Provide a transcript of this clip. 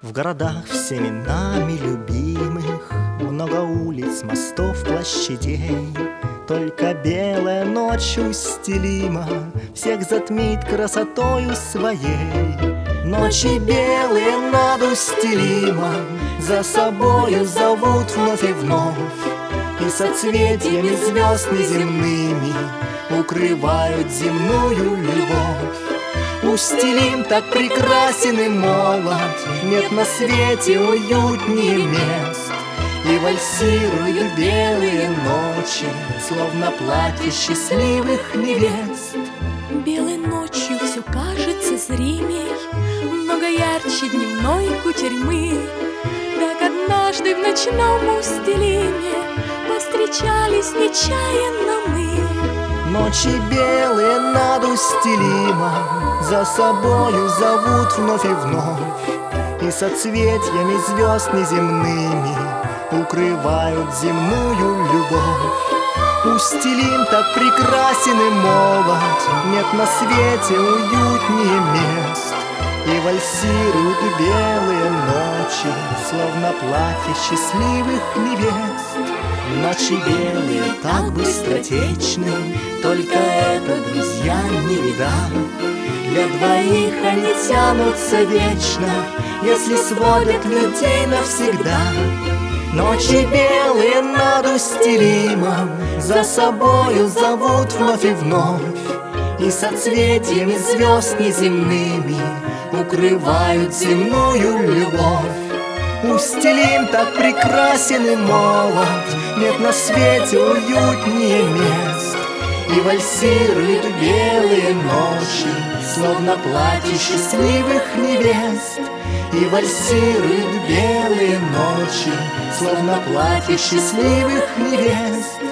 В городах всеми нами любимых много улиц, мостов, площадей. Только белая ночь устелима всех затмит красотою своей. Ночи белые над устелимом за собою зовут вновь и вновь, и соцветиями звезд неземными укрывают земную любовь. Устилим так прекрасен и молод, нет на свете уютнее мест. И вальсируют белые ночи, словно платье счастливых невест. Белой ночью все кажется зримей, много ярче дневной кутерьмы. Так однажды в ночном устилиме повстречались нечаянно мы. Ночи белые над устилимом за собою зовут вновь и вновь, и соцветиями звезд неземными укрывают земную любовь. Устилим так прекрасен и молод, нет на свете уютнее мест. И вальсируют белые ночи, словно платье счастливых невест. Ночи белые так быстротечны, только это, друзья, не беда. Для двоих они тянутся вечно, если сводят людей навсегда. Ночи белые над устилимом за собою зовут вновь и вновь, и соцветиями звезд неземными укрывают земную любовь. Устилим так прекрасен и молод, нет на свете уютнее мест. И вальсируют белые ночи, словно платье счастливых невест. И вальсируют белые ночи, словно платье счастливых невест.